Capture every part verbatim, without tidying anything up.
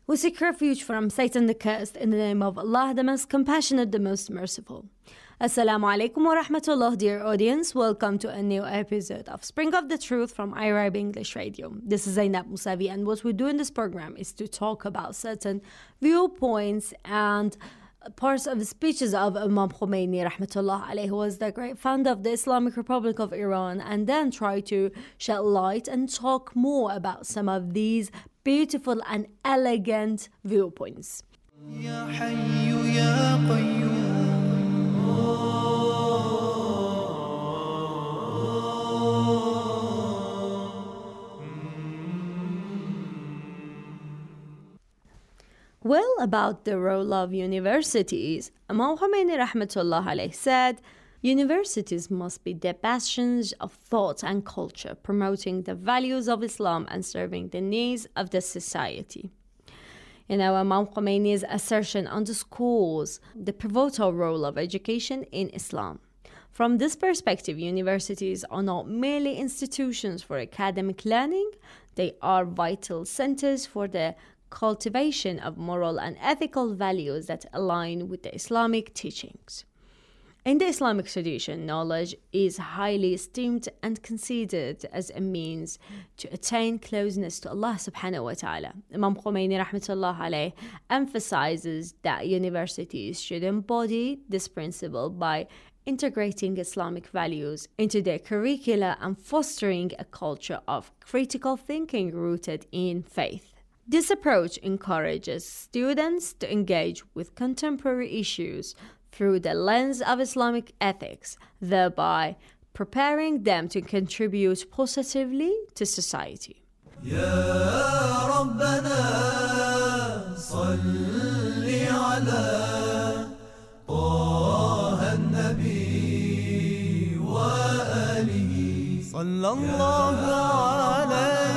We seek refuge from Satan the cursed in the name of Allah, the most compassionate, the most merciful. Assalamu alaikum wa rahmatullah, dear audience. Welcome to a new episode of Spring of the Truth from Arab English Radio. This is Zainab Musavi, and what we do in this program is to talk about certain viewpoints and parts of the speeches of Imam Khomeini rahmatullah alayhi, who was the great founder of the Islamic Republic of Iran, and then try to shed light and talk more about some of these beautiful and elegant viewpoints. Ya Hayyu Ya Qayyum. Well, about the role of universities, Imam Khomeini rahmatullah alayhi said, universities must be the bastions of thought and culture, promoting the values of Islam and serving the needs of the society. You know, Imam Khomeini's assertion underscores the pivotal role of education in Islam. From this perspective, universities are not merely institutions for academic learning, they are vital centers for the cultivation of moral and ethical values that align with the Islamic teachings. In the Islamic tradition, knowledge is highly esteemed and considered as a means to attain closeness to Allah subhanahu wa ta'ala. Imam Khomeini rahmatullah alayh emphasizes that universities should embody this principle by integrating Islamic values into their curricula and fostering a culture of critical thinking rooted in faith. This approach encourages students to engage with contemporary issues through the lens of Islamic ethics, thereby preparing them to contribute positively to society. Ya Rabbana salli ala Taha an-Nabi wa alihi sallallahu alayhi.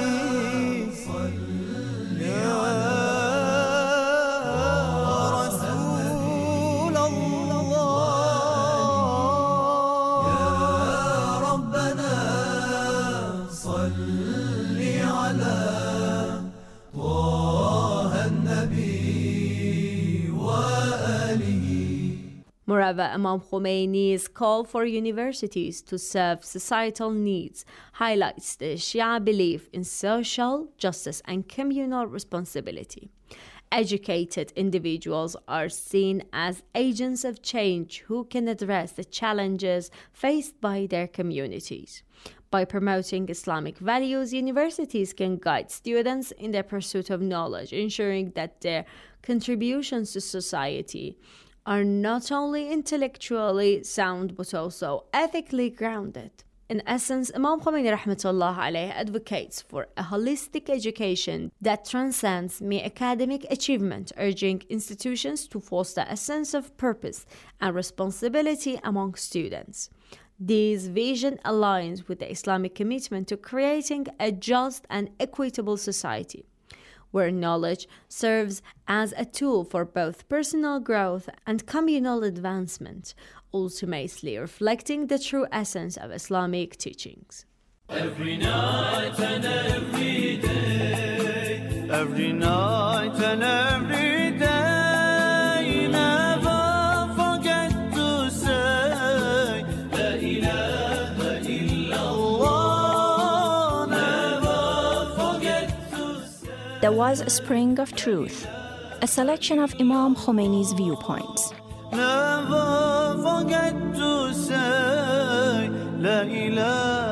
Moreover, Imam Khomeini's call for universities to serve societal needs highlights the Shia belief in social justice and communal responsibility. Educated individuals are seen as agents of change who can address the challenges faced by their communities. By promoting Islamic values, universities can guide students in their pursuit of knowledge, ensuring that their contributions to society are not only intellectually sound but also ethically grounded. In essence, Imam Khomeini rahmatullah alayh advocates for a holistic education that transcends mere academic achievement, urging institutions to foster a sense of purpose and responsibility among students. This vision aligns with the Islamic commitment to creating a just and equitable society, where knowledge serves as a tool for both personal growth and communal advancement, ultimately reflecting the true essence of Islamic teachings. Every night and every day, every night and every day, never forget to say, La ilaha illallah, never forget to say. There was a Spring of Truth, a selection of Imam Khomeini's viewpoints. Never forget to say, La ilaha